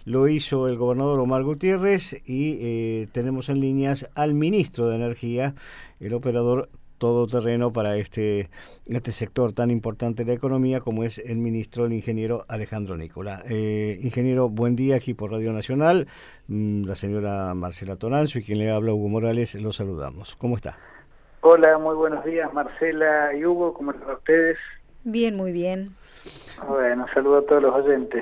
lo hizo el gobernador Omar Gutiérrez y tenemos en líneas al ministro de Energía, el operador todoterreno para este sector tan importante de la economía como es el ministro, el ingeniero Alejandro Nicola. Ingeniero, buen día aquí por Radio Nacional. La señora Marcela Toranzo y quien le habla, Hugo Morales, los saludamos. ¿Cómo está? Hola, muy buenos días Marcela y Hugo, ¿cómo están ustedes? Bien, muy bien. Bueno, saludo a todos los oyentes.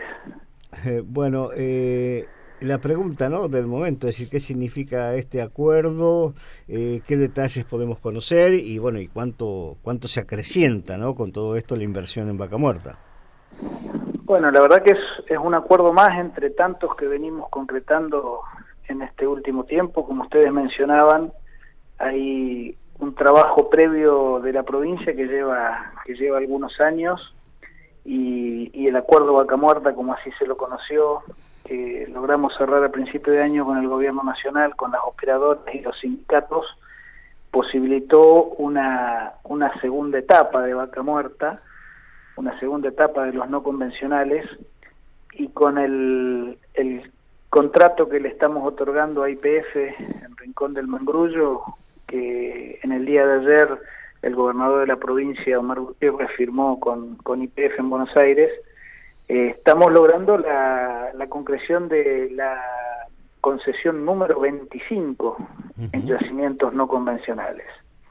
La pregunta, ¿no?, del momento, es decir, ¿qué significa este acuerdo? ¿Qué detalles podemos conocer? Y bueno, ¿y cuánto se acrecienta, ¿no?, con todo esto la inversión en Vaca Muerta? Bueno, la verdad que es un acuerdo más entre tantos que venimos concretando en este último tiempo. Como ustedes mencionaban, hay un trabajo previo de la provincia que lleva algunos años y el acuerdo Vaca Muerta, como así se lo conoció, que logramos cerrar a principio de año con el gobierno nacional, con las operadoras y los sindicatos, posibilitó una segunda etapa de Vaca Muerta, una segunda etapa de los no convencionales, y con el contrato que le estamos otorgando a YPF en Rincón del Mangrullo, que en el día de ayer el gobernador de la provincia, Omar Gutiérrez, firmó con YPF en Buenos Aires. Estamos logrando la concreción de la concesión número 25 en yacimientos no convencionales.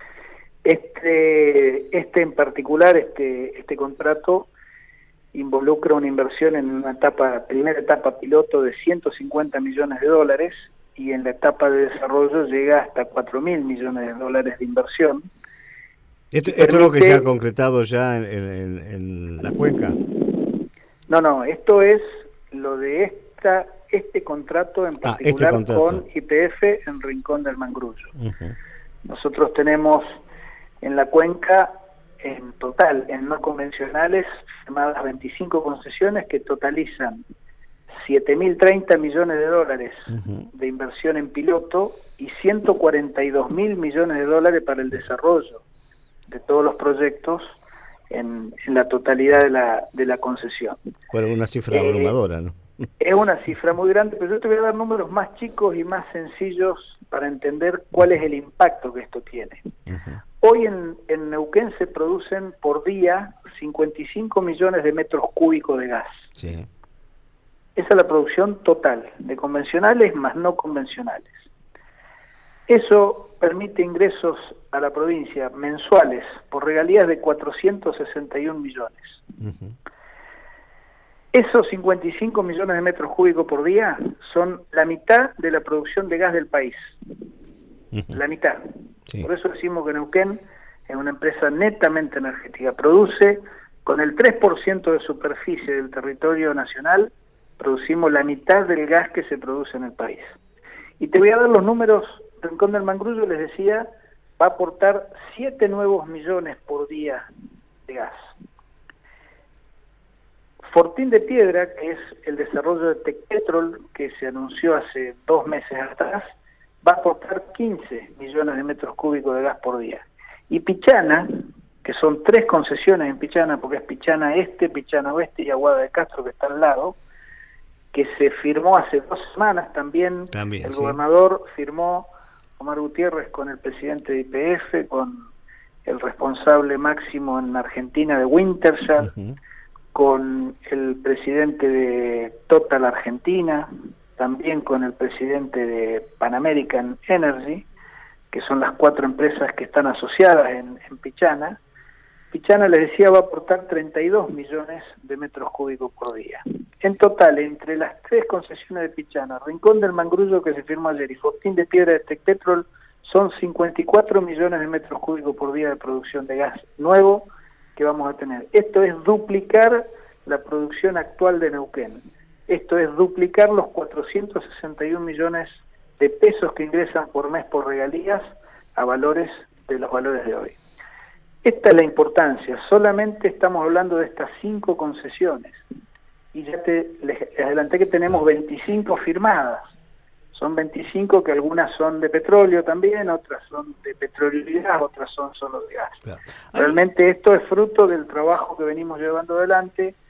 Este en particular, este contrato involucra una inversión en una primera etapa piloto de 150 millones de dólares y en la etapa de desarrollo llega hasta 4.000 millones de dólares de inversión. ¿Esto es lo que se ha concretado ya en la cuenca? No, esto es lo de este contrato en particular con YPF en Rincón del Mangrullo. Nosotros tenemos en la cuenca, en total, en no convencionales, firmadas 25 concesiones que totalizan 7.030 millones de dólares de inversión en piloto y 142.000 millones de dólares para el desarrollo de todos los proyectos en la totalidad de la concesión. Bueno, una cifra abrumadora, ¿no? Es una cifra muy grande, pero yo te voy a dar números más chicos y más sencillos para entender cuál es el impacto que esto tiene. Hoy en Neuquén se producen por día 55 millones de metros cúbicos de gas. Sí. Esa es la producción total, de convencionales más no convencionales. Eso permite ingresos a la provincia mensuales por regalías de 461 millones. Esos 55 millones de metros cúbicos por día son la mitad de la producción de gas del país. La mitad. Sí. Por eso decimos que Neuquén es una empresa netamente energética. Produce, con el 3% de superficie del territorio nacional, producimos la mitad del gas que se produce en el país. Y te voy a dar los números. Rincón del Mangrullo, les decía, va a aportar 7 nuevos millones por día de gas. Fortín de Piedra, que es el desarrollo de Tecpetrol, que se anunció hace 2 meses atrás, va a aportar 15 millones de metros cúbicos de gas por día. Y Pichana, que son 3 concesiones en Pichana, porque es Pichana Este, Pichana Oeste y Aguada de Castro, que está al lado, que se firmó hace 2 semanas también el gobernador firmó, Omar Gutiérrez, con el presidente de YPF, con el responsable máximo en Argentina de Wintershall, con el presidente de Total Argentina, también con el presidente de Pan American Energy, que son las 4 empresas que están asociadas en Pichana. Pichana, les decía, va a aportar 32 millones de metros cúbicos por día. En total, entre las 3 concesiones de Pichana, Rincón del Mangrullo, que se firmó ayer, y Fortín de Piedra de Tecpetrol, son 54 millones de metros cúbicos por día de producción de gas nuevo que vamos a tener. Esto es duplicar la producción actual de Neuquén. Esto es duplicar los 461 millones de pesos que ingresan por mes por regalías a valores de los valores de hoy. Esta es la importancia. Solamente estamos hablando de estas 5 concesiones. Y ya les adelanté que tenemos 25 firmadas. Son 25 que algunas son de petróleo también, otras son de petróleo y gas, otras son solo de gas. Claro. Realmente esto es fruto del trabajo que venimos llevando adelante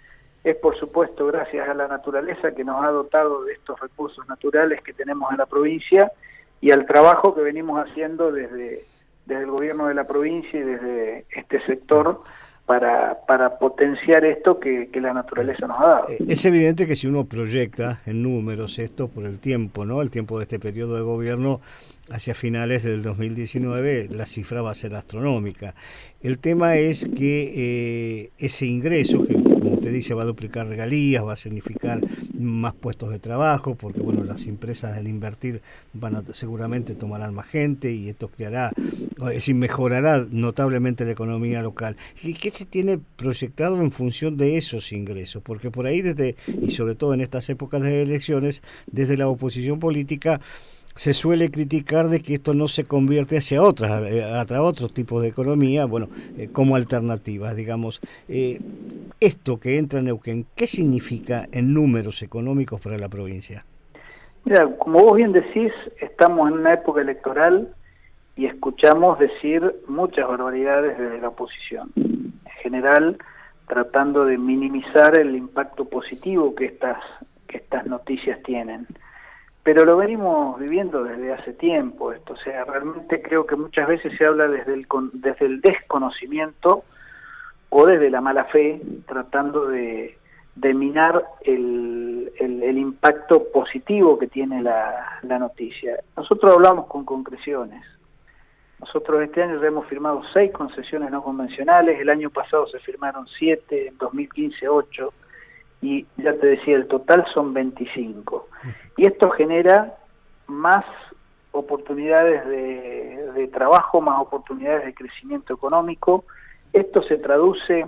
es por supuesto gracias a la naturaleza que nos ha dotado de estos recursos naturales que tenemos en la provincia y al trabajo que venimos haciendo desde el gobierno de la provincia y desde este sector para potenciar esto que la naturaleza nos ha dado. Es evidente que si uno proyecta en números esto por el tiempo, ¿no? El tiempo de este periodo de gobierno hacia finales del 2019, la cifra va a ser astronómica. El tema es que ese ingreso, que como usted dice va a duplicar regalías, va a significar más puestos de trabajo, porque bueno, las empresas al invertir van a seguramente tomarán más gente y esto creará, es decir, mejorará notablemente la economía local. ¿Y qué se tiene proyectado en función de esos ingresos? Porque por ahí y sobre todo en estas épocas de elecciones, desde la oposición política se suele criticar de que esto no se convierte hacia otros tipos de economía, bueno, como alternativas, digamos. Esto que entra en Neuquén, ¿qué significa en números económicos para la provincia? Mira, como vos bien decís, estamos en una época electoral y escuchamos decir muchas barbaridades desde la oposición. En general, tratando de minimizar el impacto positivo que estas noticias tienen. Pero lo venimos viviendo desde hace tiempo esto, o sea, realmente creo que muchas veces se habla desde el desconocimiento o desde la mala fe, tratando de minar el impacto positivo que tiene la noticia. Nosotros hablamos con concreciones. Nosotros este año ya hemos firmado 6 concesiones no convencionales, el año pasado se firmaron 7, en 2015 8, y ya te decía, el total son 25. Y esto genera más oportunidades de trabajo, más oportunidades de crecimiento económico. Esto se traduce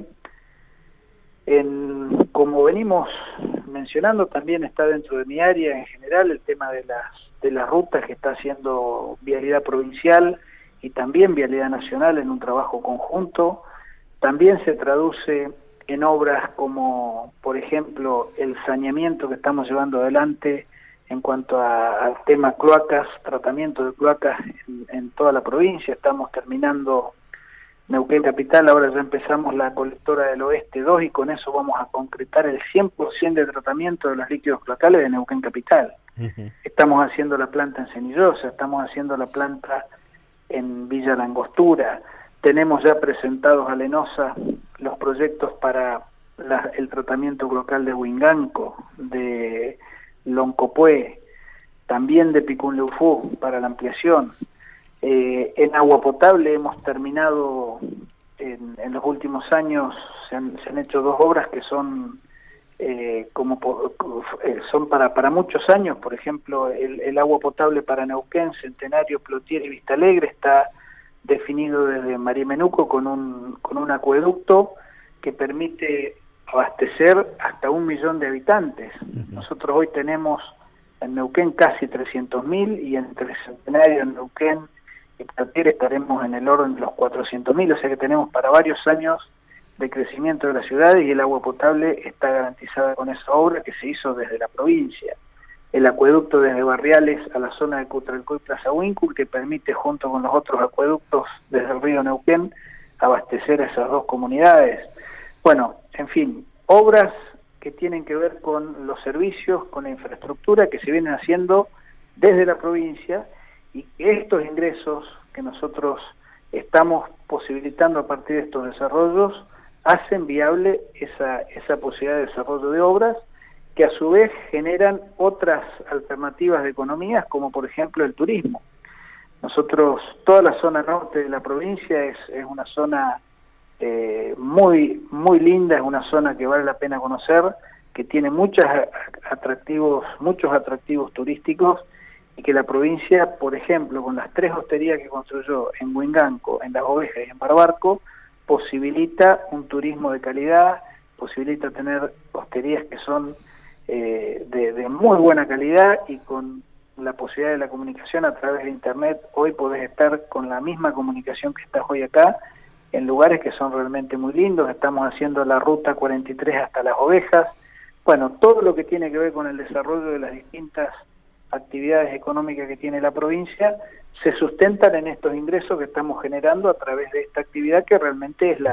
en, como venimos mencionando, también está dentro de mi área en general, el tema de las rutas que está haciendo Vialidad Provincial y también Vialidad Nacional en un trabajo conjunto. También se traduce en obras como, por ejemplo, el saneamiento que estamos llevando adelante en cuanto al tema cloacas, tratamiento de cloacas en toda la provincia. Estamos terminando Neuquén Capital, ahora ya empezamos la colectora del Oeste 2 y con eso vamos a concretar el 100% de tratamiento de los líquidos cloacales de Neuquén Capital. Estamos haciendo la planta en Cenillosa, estamos haciendo la planta en Villa La Angostura. Tenemos ya presentados a Lenosa los proyectos para el tratamiento cloacal de Huinganco, de Loncopué, también de Picunleufú para la ampliación. En agua potable hemos terminado, en los últimos años se han hecho 2 obras que son son para muchos años. Por ejemplo, el agua potable para Neuquén, Centenario, Plotier y Vista Alegre está definido desde Marimenuco con un acueducto que permite abastecer hasta 1 millón de habitantes. Nosotros hoy tenemos en Neuquén casi 300.000 y entre Centenario, Neuquén y Plotier estaremos en el orden de los 400.000, o sea que tenemos para varios años de crecimiento de las ciudades y el agua potable está garantizada con esa obra que se hizo desde la provincia. El acueducto desde Barriales a la zona de Cutralcó y Plaza Huíncul, que permite junto con los otros acueductos desde el río Neuquén abastecer a esas 2 comunidades. Bueno, en fin, obras que tienen que ver con los servicios, con la infraestructura que se vienen haciendo desde la provincia y que estos ingresos que nosotros estamos posibilitando a partir de estos desarrollos hacen viable esa posibilidad de desarrollo de obras que a su vez generan otras alternativas de economías, como por ejemplo el turismo. Nosotros, toda la zona norte de la provincia es una zona muy, muy linda, es una zona que vale la pena conocer, que tiene muchos atractivos turísticos, y que la provincia, por ejemplo, con las 3 hosterías que construyó en Huinganco, en Las Ovejas y en Barbarco, posibilita un turismo de calidad, posibilita tener hosterías que son de muy buena calidad y con la posibilidad de la comunicación a través de internet. Hoy podés estar con la misma comunicación que estás hoy acá en lugares que son realmente muy lindos. Estamos haciendo la ruta 43 hasta Las Ovejas. Bueno, todo lo que tiene que ver con el desarrollo de las distintas actividades económicas que tiene la provincia se sustentan en estos ingresos que estamos generando a través de esta actividad que realmente es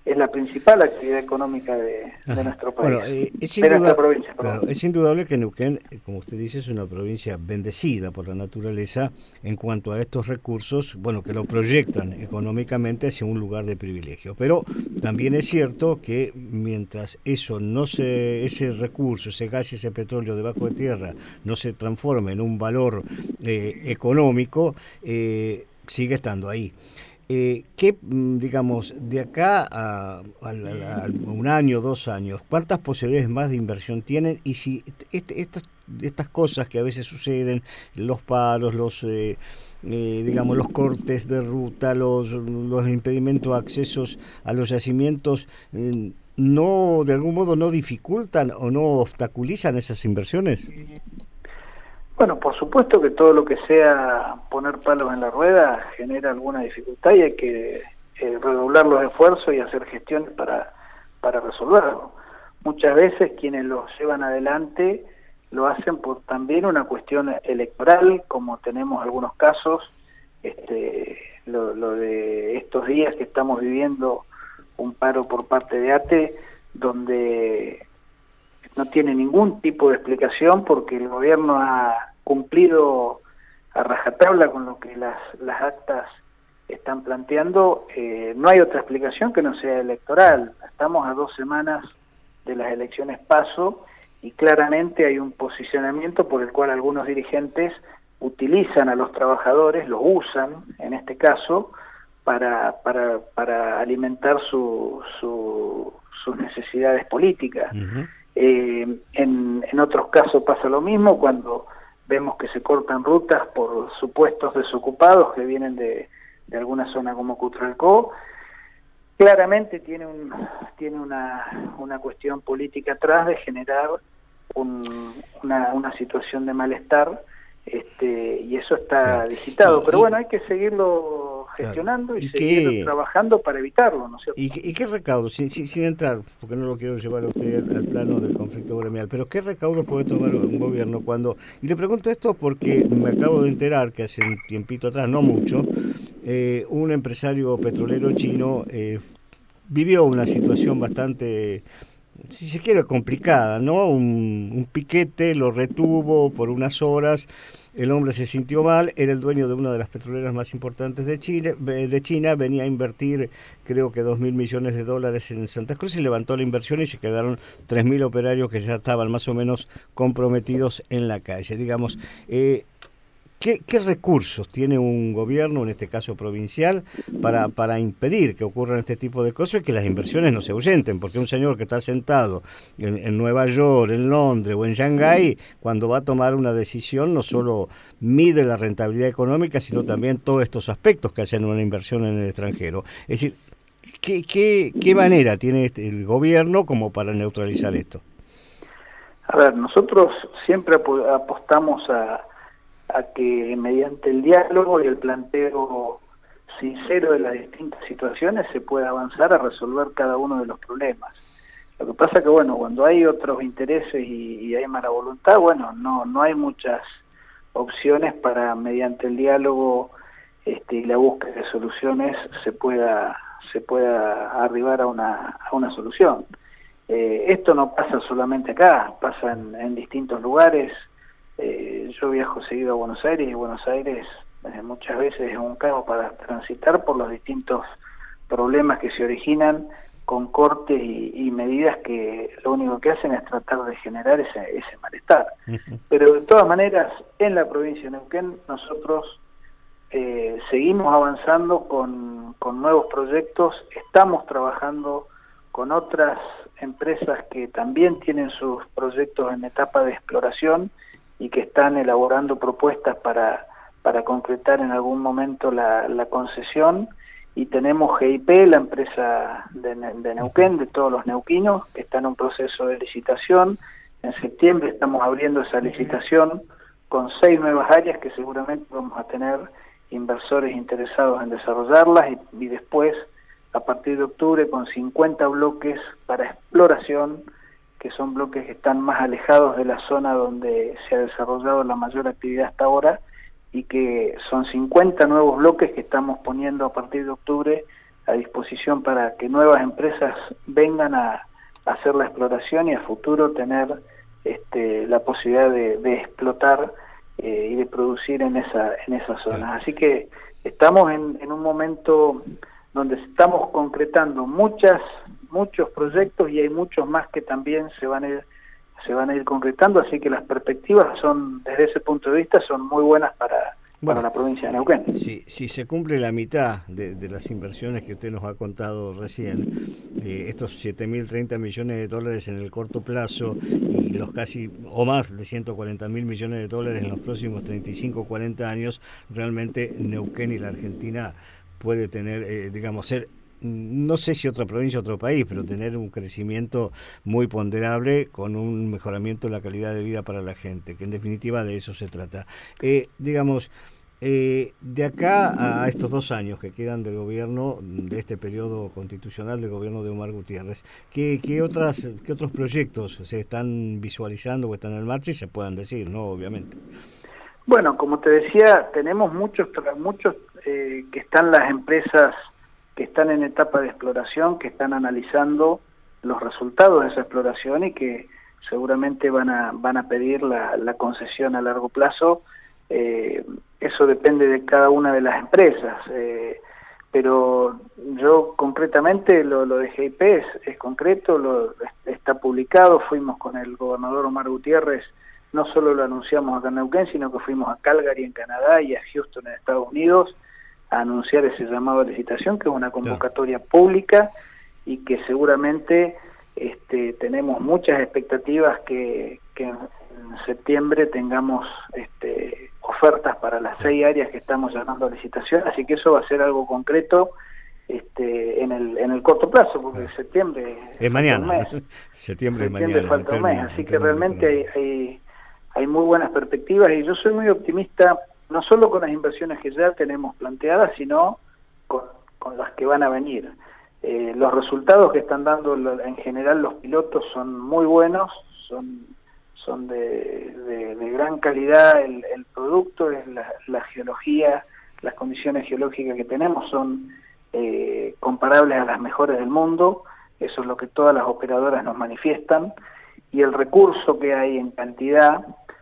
es la principal actividad económica de nuestro país, bueno, de nuestra provincia. Claro, es indudable que Neuquén, como usted dice, es una provincia bendecida por la naturaleza en cuanto a estos recursos, bueno, que lo proyectan económicamente hacia un lugar de privilegio. Pero también es cierto que mientras ese recurso, ese gas y ese petróleo debajo de tierra no se transforme en un valor económico, sigue estando ahí. Digamos, de acá a un año, 2 años, ¿cuántas posibilidades más de inversión tienen? Y si estas cosas que a veces suceden, los paros, digamos, los cortes de ruta, los impedimentos de accesos a los yacimientos, no, de algún modo no dificultan o no obstaculizan esas inversiones? Bueno, por supuesto que todo lo que sea poner palos en la rueda genera alguna dificultad y hay que redoblar los esfuerzos y hacer gestiones para resolverlo. Muchas veces quienes lo llevan adelante lo hacen por también una cuestión electoral, como tenemos algunos casos, lo de estos días que estamos viviendo un paro por parte de ATE, donde no tiene ningún tipo de explicación porque el gobierno ha cumplido a rajatabla con lo que las actas están planteando. No hay otra explicación que no sea electoral. Estamos a 2 semanas de las elecciones PASO y claramente hay un posicionamiento por el cual algunos dirigentes utilizan a los trabajadores, los usan en este caso para alimentar sus necesidades políticas. Uh-huh. En otros casos pasa lo mismo cuando vemos que se cortan rutas por supuestos desocupados que vienen de alguna zona como Cutralcó. Claramente tiene una cuestión política atrás de generar una situación de malestar, y eso está claro, digitado, pero bueno, hay que seguirlo gestionando, claro, y seguir trabajando para evitarlo, ¿no es cierto? ¿Y qué recaudo, sin entrar, porque no lo quiero llevar a usted al plano del conflicto gremial, pero qué recaudo puede tomar un gobierno cuando, y le pregunto esto porque me acabo de enterar que hace un tiempito atrás, no mucho, un empresario petrolero chino vivió una situación bastante, si se quiere, complicada, ¿no? Un piquete lo retuvo por unas horas, el hombre se sintió mal, era el dueño de una de las petroleras más importantes de China, venía a invertir creo que $2.000 millones en Santa Cruz y levantó la inversión y se quedaron 3.000 operarios que ya estaban más o menos comprometidos en la calle. Digamos, ¿qué recursos tiene un gobierno, en este caso provincial, para impedir que ocurran este tipo de cosas y que las inversiones no se ahuyenten? Porque un señor que está sentado en Nueva York, en Londres o en Shanghái, cuando va a tomar una decisión, no solo mide la rentabilidad económica, sino también todos estos aspectos que hacen una inversión en el extranjero. Es decir, ¿qué manera tiene el gobierno como para neutralizar esto? A ver, nosotros siempre apostamos a que mediante el diálogo y el planteo sincero de las distintas situaciones se pueda avanzar a resolver cada uno de los problemas. Lo que pasa que, bueno, cuando hay otros intereses y hay mala voluntad, bueno, no hay muchas opciones para, mediante el diálogo y la búsqueda de soluciones, se pueda arribar a una solución. Esto no pasa solamente acá, pasa en distintos lugares. Yo viajo seguido a Buenos Aires y Buenos Aires muchas veces es un caos para transitar por los distintos problemas que se originan con cortes y medidas que lo único que hacen es tratar de generar ese malestar. Pero de todas maneras, en la provincia de Neuquén nosotros seguimos avanzando con nuevos proyectos, estamos trabajando con otras empresas que también tienen sus proyectos en etapa de exploración y que están elaborando propuestas para concretar en algún momento la concesión, y tenemos GIP, la empresa de Neuquén, de todos los neuquinos, que está en un proceso de licitación. En septiembre estamos abriendo esa licitación con 6 nuevas áreas que seguramente vamos a tener inversores interesados en desarrollarlas, y después, a partir de octubre, con 50 bloques para exploración, que son bloques que están más alejados de la zona donde se ha desarrollado la mayor actividad hasta ahora, y que son 50 nuevos bloques que estamos poniendo a partir de octubre a disposición para que nuevas empresas vengan a hacer la exploración y a futuro tener la posibilidad de explotar y de producir en esa zona. Así que estamos en un momento donde estamos concretando muchos proyectos y hay muchos más que también se van a ir concretando, así que las perspectivas son, desde ese punto de vista, son muy buenas para la provincia de Neuquén. Si se cumple la mitad de las inversiones que usted nos ha contado recién, estos 7.030 millones de dólares en el corto plazo y los casi o más de 140.000 millones de dólares en los próximos 35 o 40 años, realmente Neuquén y la Argentina puede tener, ser, no sé si otra provincia o otro país, pero tener un crecimiento muy ponderable con un mejoramiento de la calidad de vida para la gente, que en definitiva de eso se trata. De acá a estos 2 años que quedan del gobierno, de este periodo constitucional del gobierno de Omar Gutiérrez, ¿qué otros proyectos se están visualizando o están en marcha y se puedan decir, no? Obviamente. Bueno, como te decía, tenemos muchos que están las empresas que están en etapa de exploración, que están analizando los resultados de esa exploración y que seguramente van a pedir la concesión a largo plazo. Eso depende de cada una de las empresas, pero yo concretamente lo de GIP es concreto, está publicado. Fuimos con el gobernador Omar Gutiérrez, no solo lo anunciamos acá en Neuquén, sino que fuimos a Calgary en Canadá y a Houston en Estados Unidos a anunciar ese llamado a licitación, que es una convocatoria pública y que seguramente tenemos muchas expectativas que en septiembre tengamos ofertas para las 6 áreas que estamos llamando a licitación, así que eso va a ser algo concreto en el corto plazo, porque septiembre es mañana. Septiembre es mañana, falta un mes, así que realmente hay muy buenas perspectivas y yo soy muy optimista, no solo con las inversiones que ya tenemos planteadas, sino con las que van a venir. Los resultados que están dando en general los pilotos son muy buenos, son de gran calidad el producto, la geología, las condiciones geológicas que tenemos son comparables a las mejores del mundo, eso es lo que todas las operadoras nos manifiestan, y el recurso que hay en cantidad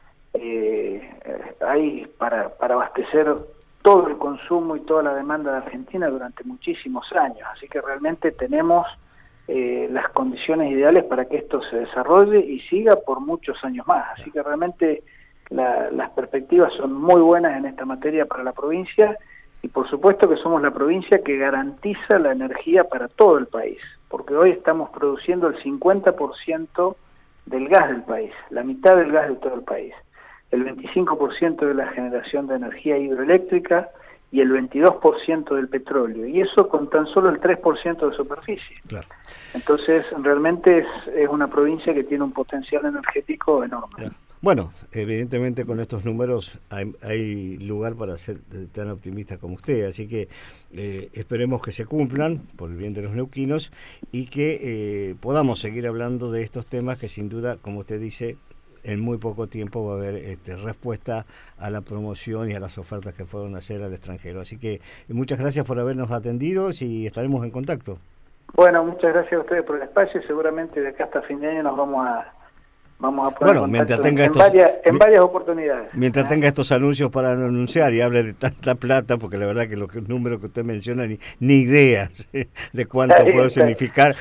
hay para abastecer todo el consumo y toda la demanda de Argentina durante muchísimos años, así que realmente tenemos las condiciones ideales para que esto se desarrolle y siga por muchos años más, así que realmente las perspectivas son muy buenas en esta materia para la provincia y por supuesto que somos la provincia que garantiza la energía para todo el país, porque hoy estamos produciendo el 50% del gas del país, la mitad del gas de todo el país, el 25% de la generación de energía hidroeléctrica y el 22% del petróleo, y eso con tan solo el 3% de superficie. Claro. Entonces, realmente es una provincia que tiene un potencial energético enorme. Claro. Bueno, evidentemente con estos números hay lugar para ser tan optimista como usted, así que esperemos que se cumplan por el bien de los neuquinos y que podamos seguir hablando de estos temas que sin duda, como usted dice, en muy poco tiempo va a haber respuesta a la promoción y a las ofertas que fueron a hacer al extranjero. Así que muchas gracias por habernos atendido y estaremos en contacto. Bueno, muchas gracias a ustedes por el espacio y seguramente de acá hasta fin de año nos vamos a poner mientras tenga en varias oportunidades. Mientras tenga estos anuncios para anunciar y hable de tanta plata, porque la verdad que los números que usted menciona ni ideas de cuánto puede significar.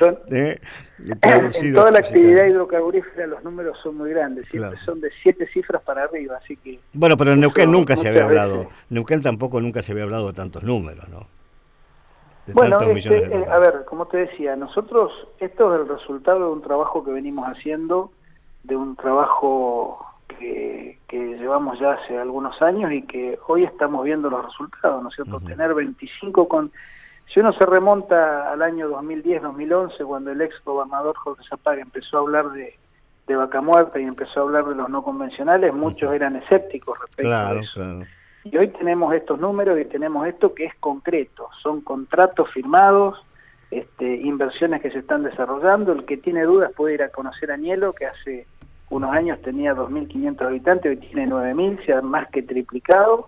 En toda la actividad hidrocarburífera los números son muy grandes, siempre claro. Son de 7 cifras para arriba, así que... Bueno, pero en Neuquén nunca se había hablado, Neuquén tampoco nunca se había hablado de tantos números, ¿no? Bueno, a ver, como te decía, nosotros, esto es el resultado de un trabajo que venimos haciendo, de un trabajo que llevamos ya hace algunos años y que hoy estamos viendo los resultados, ¿no es cierto? Tener 25 si uno se remonta al año 2010-2011, cuando el ex gobernador Jorge Zapag empezó a hablar de vaca muerta y empezó a hablar de los no convencionales, muchos eran escépticos respecto a eso. Claro. Y hoy tenemos estos números y tenemos esto que es concreto, son contratos firmados, inversiones que se están desarrollando. El que tiene dudas puede ir a conocer Añelo, que hace unos años tenía 2.500 habitantes, hoy tiene 9.000, se ha más que triplicado,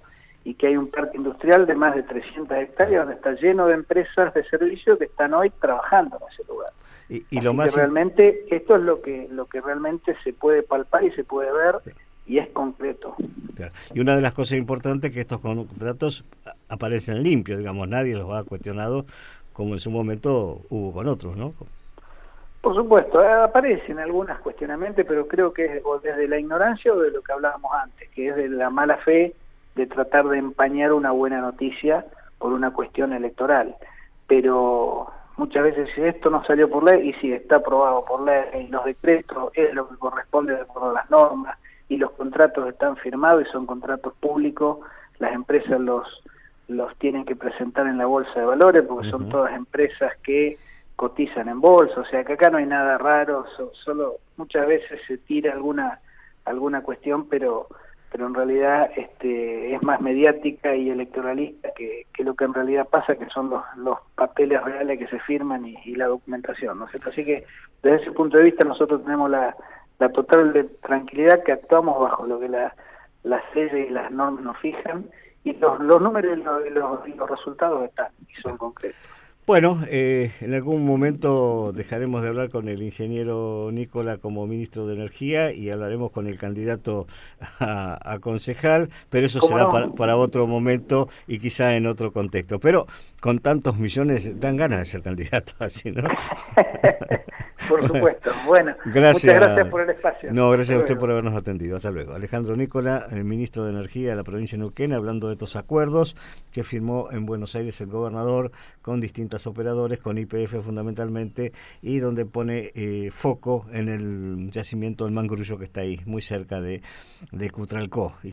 y que hay un parque industrial de más de 300 hectáreas donde está lleno de empresas de servicio que están hoy trabajando en ese lugar. Y lo más que realmente esto es lo que realmente se puede palpar y se puede ver y es concreto. Claro. Y una de las cosas importantes es que estos contratos aparecen limpios, digamos, nadie los ha cuestionado como en su momento hubo con otros, ¿no? Por supuesto, aparecen algunos cuestionamientos, pero creo que es o desde la ignorancia o de lo que hablábamos antes, que es de la mala fe de tratar de empañar una buena noticia por una cuestión electoral. Pero muchas veces si esto no salió por ley, y si está aprobado por ley, los decretos es lo que corresponde de acuerdo a las normas, y los contratos están firmados y son contratos públicos, las empresas los tienen que presentar en la bolsa de valores, porque son todas empresas que cotizan en bolsa, o sea que acá no hay nada raro, solo muchas veces se tira alguna cuestión, pero en realidad es más mediática y electoralista que lo que en realidad pasa, que son los papeles reales que se firman y la documentación, ¿no es cierto? Así que desde ese punto de vista nosotros tenemos la total tranquilidad que actuamos bajo lo que las leyes y las normas nos fijan, y los números y los resultados están y son concretos. Bueno, en algún momento dejaremos de hablar con el ingeniero Nicola como ministro de Energía y hablaremos con el candidato a concejal, pero eso será para otro momento y quizá en otro contexto. Pero con tantos millones dan ganas de ser candidato, así, ¿no? Por supuesto. Bueno, gracias. Muchas gracias por el espacio. No, gracias a usted por habernos atendido. Hasta luego. Alejandro Nicola, el ministro de Energía de la provincia de Neuquén, hablando de estos acuerdos que firmó en Buenos Aires el gobernador con distintos operadores, con YPF fundamentalmente, y donde pone foco en el yacimiento del Mangrullo que está ahí, muy cerca de Cutralcó.